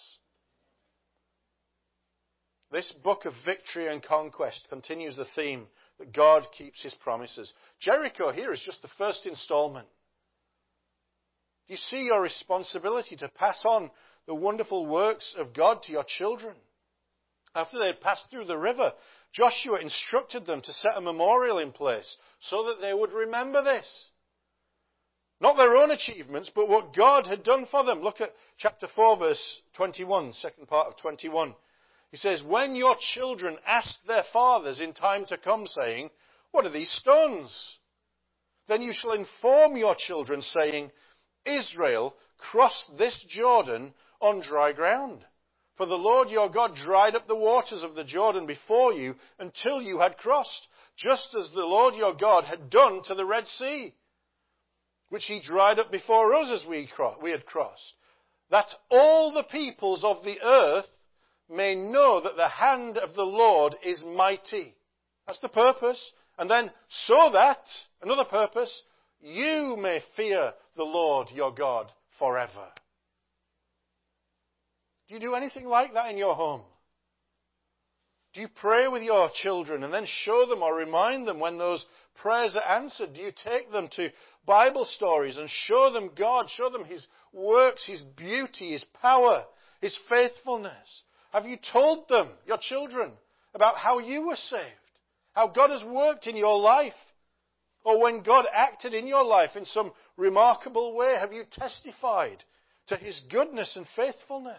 This book of victory and conquest continues the theme that God keeps His promises. Jericho here is just the first installment. You see your responsibility to pass on the wonderful works of God to your children. After they had passed through the river, Joshua instructed them to set a memorial in place so that they would remember this. Not their own achievements, but what God had done for them. Look at chapter four, verse twenty-one, second part of twenty-one. He says, when your children ask their fathers in time to come, saying, what are these stones? Then you shall inform your children, saying, Israel crossed this Jordan on dry ground. For the Lord your God dried up the waters of the Jordan before you until you had crossed, just as the Lord your God had done to the Red Sea, which he dried up before us as we had crossed, that all the peoples of the earth may know that the hand of the Lord is mighty. That's the purpose. And then, so that, another purpose, you may fear the Lord your God forever. Do you do anything like that in your home? Do you pray with your children and then show them or remind them when those prayers are answered? Do you take them to Bible stories and show them God, show them His works, His beauty, His power, His faithfulness? Have you told them, your children, about how you were saved? How God has worked in your life? Or when God acted in your life in some remarkable way, have you testified to His goodness and faithfulness?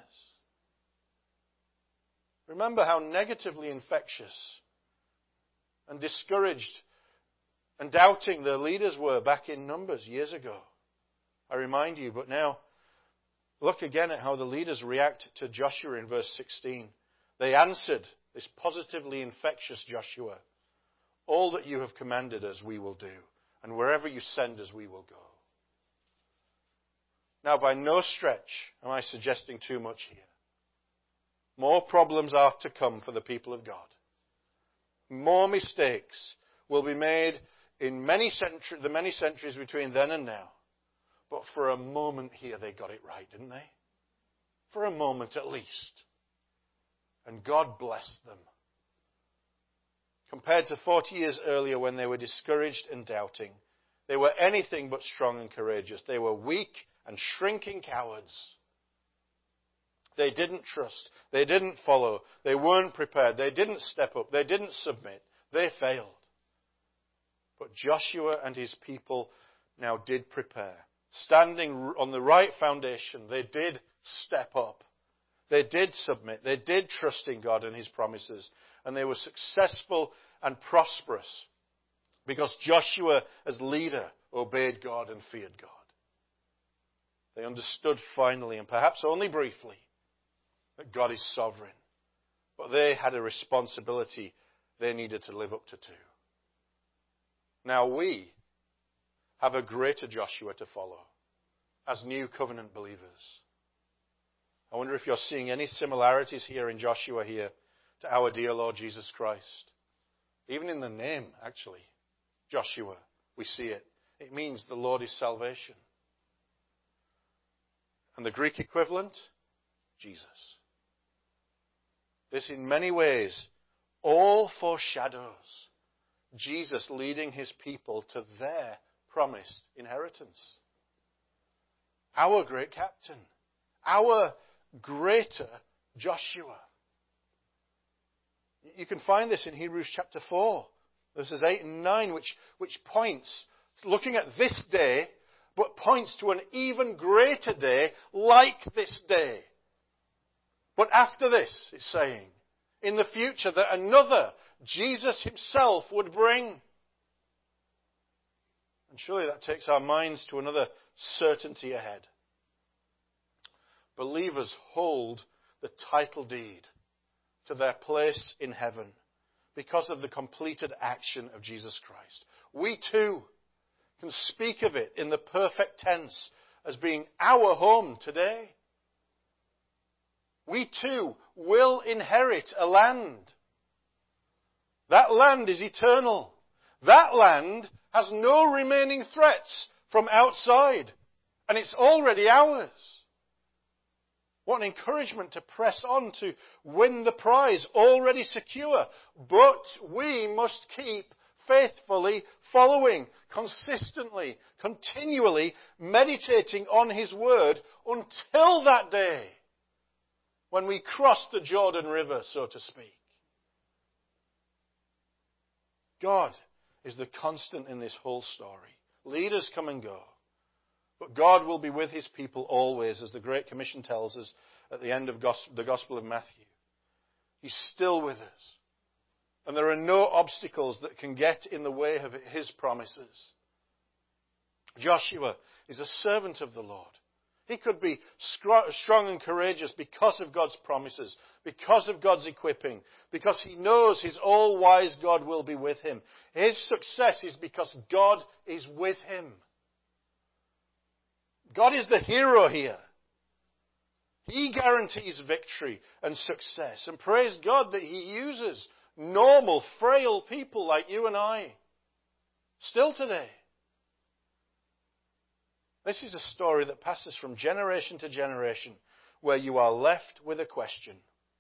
Remember how negatively infectious and discouraged and doubting the leaders were back in Numbers years ago. I remind you, but now look again at how the leaders react to Joshua in verse sixteen. They answered this positively infectious Joshua, all that you have commanded us we will do, and wherever you send us we will go. Now, by no stretch am I suggesting too much here. More problems are to come for the people of God. More mistakes will be made in many centuries, the many centuries between then and now. But for a moment here they got it right, didn't they? For a moment at least. And God blessed them. Compared to forty years earlier when they were discouraged and doubting, they were anything but strong and courageous. They were weak and shrinking cowards. They didn't trust. They didn't follow. They weren't prepared. They didn't step up. They didn't submit. They failed. But Joshua and his people now did prepare. Standing on the right foundation, they did step up. They did submit. They did trust in God and His promises. And they were successful and prosperous because Joshua, as leader, obeyed God and feared God. They understood finally, and perhaps only briefly, that God is sovereign. But they had a responsibility they needed to live up to too. Now we have a greater Joshua to follow as new covenant believers. I wonder if you're seeing any similarities here in Joshua here to our dear Lord Jesus Christ. Even in the name, actually, Joshua, we see it. It means the Lord is salvation. And the Greek equivalent, Jesus. This in many ways all foreshadows Jesus leading His people to their promised inheritance. Our great captain. Our greater Joshua. You can find this in Hebrews chapter four, verses eight and nine, which, which points, looking at this day, but points to an even greater day like this day. But after this, it's saying, in the future, that another, Jesus Himself, would bring. And surely that takes our minds to another certainty ahead. Believers hold the title deed to their place in heaven because of the completed action of Jesus Christ. We too can speak of it in the perfect tense as being our home today. We too will inherit a land. That land is eternal. That land has no remaining threats from outside. And it's already ours. What an encouragement to press on to win the prize already secure. But we must keep faithfully following, consistently, continually meditating on His word until that day when we cross the Jordan River, so to speak. God is the constant in this whole story. Leaders come and go. But God will be with his people always, as the Great Commission tells us at the end of the Gospel of Matthew. He's still with us. And there are no obstacles that can get in the way of his promises. Joshua is a servant of the Lord. He could be strong and courageous because of God's promises, because of God's equipping, because he knows his all-wise God will be with him. His success is because God is with him. God is the hero here. He guarantees victory and success. And praise God that he uses normal, frail people like you and I still today. This is a story that passes from generation to generation, where you are left with a question.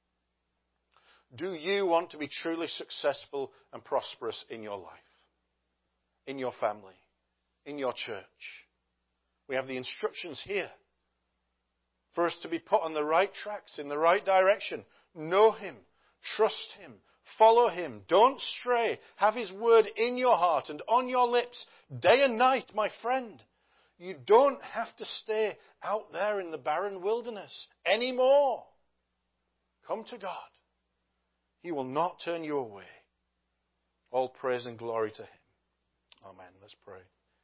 Do you want to be truly successful and prosperous in your life, in your family, in your church? We have the instructions here for us to be put on the right tracks, in the right direction. Know him, trust him, follow him, don't stray. Have his word in your heart and on your lips day and night, my friend. You don't have to stay out there in the barren wilderness anymore. Come to God. He will not turn you away. All praise and glory to him. Amen. Let's pray.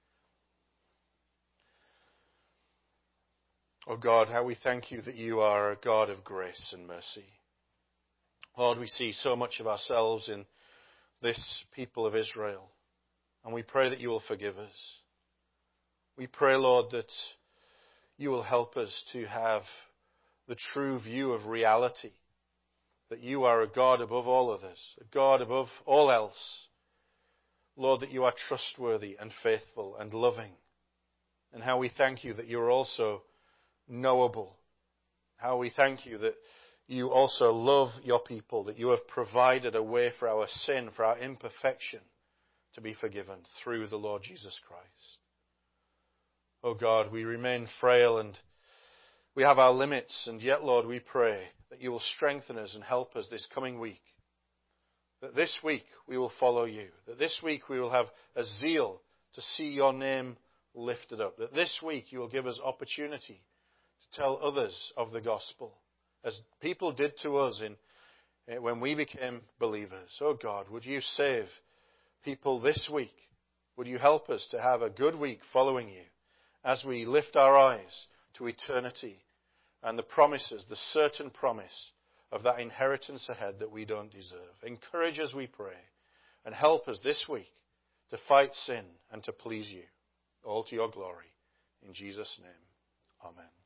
Oh God, how we thank you that you are a God of grace and mercy. Lord, we see so much of ourselves in this people of Israel, and we pray that you will forgive us. We pray, Lord, that you will help us to have the true view of reality, that you are a God above all others, a God above all else. Lord, that you are trustworthy and faithful and loving, and how we thank you that you are also knowable. How we thank you that you also love your people, that you have provided a way for our sin, for our imperfection to be forgiven through the Lord Jesus Christ. Oh God, we remain frail and we have our limits, and yet, Lord, we pray that you will strengthen us and help us this coming week. That this week we will follow you. That this week we will have a zeal to see your name lifted up. That this week you will give us opportunity to tell others of the gospel, as people did to us in, when we became believers. Oh God, would you save people this week? Would you help us to have a good week following you as we lift our eyes to eternity and the promises, the certain promise of that inheritance ahead that we don't deserve. Encourage us, we pray, and help us this week to fight sin and to please you, all to your glory. In Jesus' name, amen.